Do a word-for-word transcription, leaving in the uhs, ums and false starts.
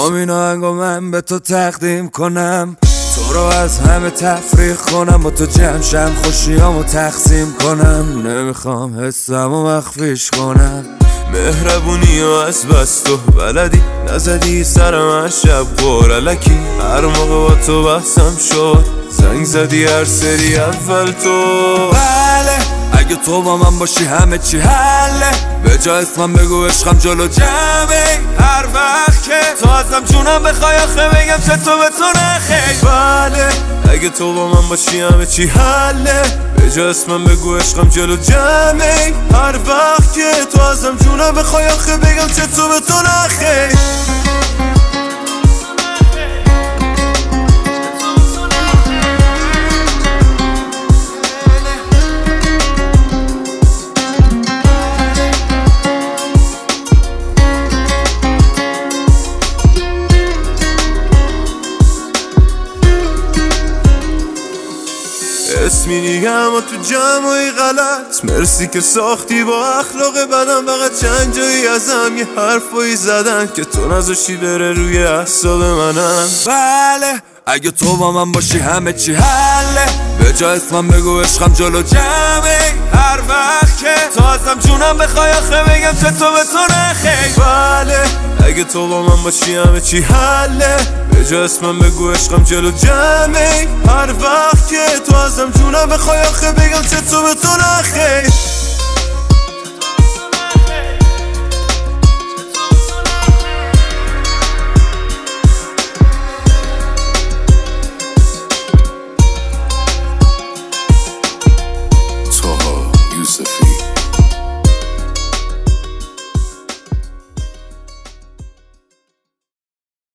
میخوام این آهنگو من به تو تقدیم کنم، تو رو از همه تفریق کنم، با تو جمع شم خوشیامو تقسیم کنم. نمیخوام حسمو مخفیش کنم، مهربونی و از بس تو بلدی، نزدی سرم از شب قرالکی. هر موقع با تو بحثم شد زنگ زدی هر سری اول تو. بله اگه تو با من باشی همه چی حله، به جا اسمم بگو عشقم جلو جمعه. هر وقت که تو ازم جونم بخوای آخه بگم چطور به تو نخیر. بله اگه تو با من باشی همه چی حله، به جا اسمم بگو عشقم جلو جمعه. هر وقت که تو ازم جونم بخوای آخه بگم چطور به تو نخیر. اسمی دیگم و تو جمعی غلط، مرسی که ساختی با اخلاق بدم. فقط چند جایی ازم یه حرفایی زدن که تو نذاشتی بره روی اعصاب منم. بله اگه تو با من باشی همه چی حله، به جا اسمم بگو عشقم جلو جمعه. هر وقت که تو ازم جونم بخوای آخه بگم چطور به تو نخیر. بله اگه تو با من باشی همه چی حله، به جا اسمم بگو عشقم جلو جمعه. هر وقت که تو ازم جونم بخوای آخه بگم چطور به تو نخیر. Taha Yusufi.